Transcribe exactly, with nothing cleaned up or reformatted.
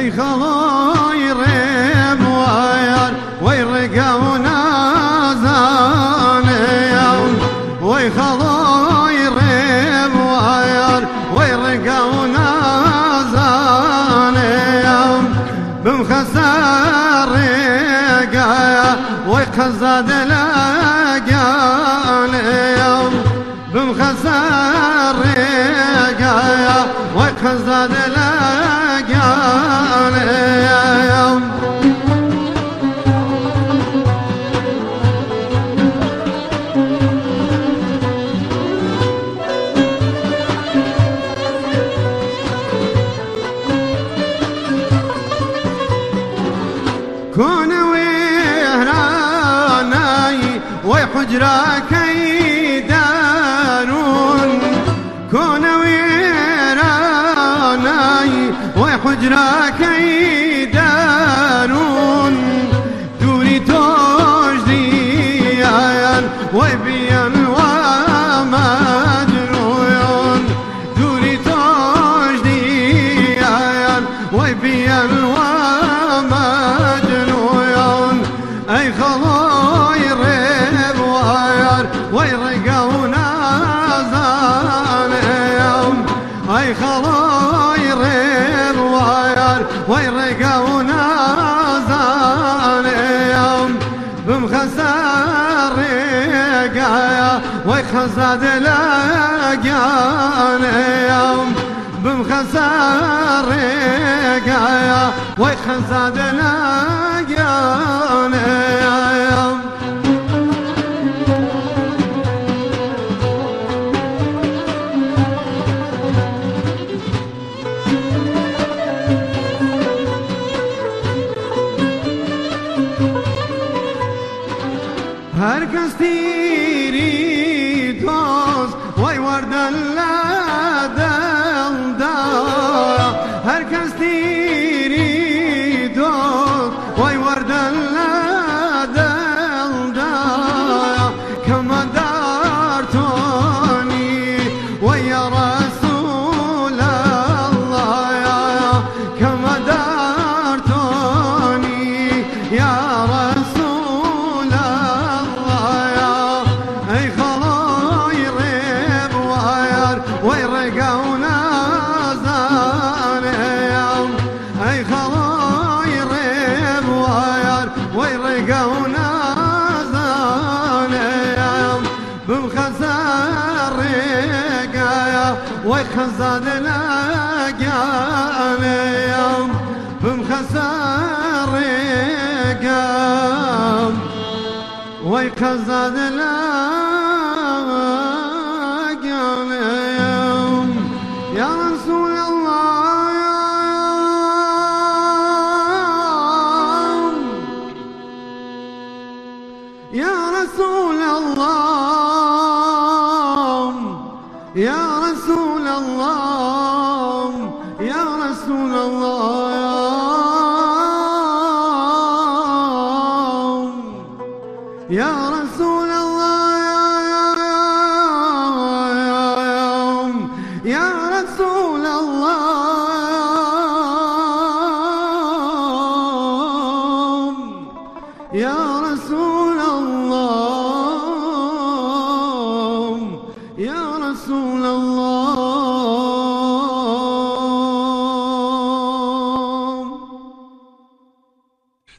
أي خلاي ريب ويار ويرقى ونازاني وي خلاي ريب ويار ويرقى ونازاني بمخسر رقايا ويخزاد لقاني بمخسر رقايا ويخزاد لقاني كون وهراناي وحجراك يدارون كون وهراناي وحجراك يدارون دوري توجديان وبيان ومدرويون دوري توجديان وبيان ومدرويون أي خلاي ريب ويار ويرقى ونازاني أي خلاي ريب ويار ويرقى ونازاني بمخسر رقايا ويخزاد لقاني بمخسر رقايا ويخزاد لقاني هركز تيري دوز وي ورد اللادل دا هركز تيري دوز وي ورد اللادل دا كما دارتوني ويا رسول الله كما دارتوني يا رسول ويرقى ونازاني أي خلاي ريب ويار ويرقى ونازاني بمخسر رقايا ويخزاد لقاني بمخسر رقايا ويخزاد لقاني يا رسول الله يا رسول الله يا رسول الله يا رسول الله يا رسول الله يا رسول الله يا رسول الله يا رسول الله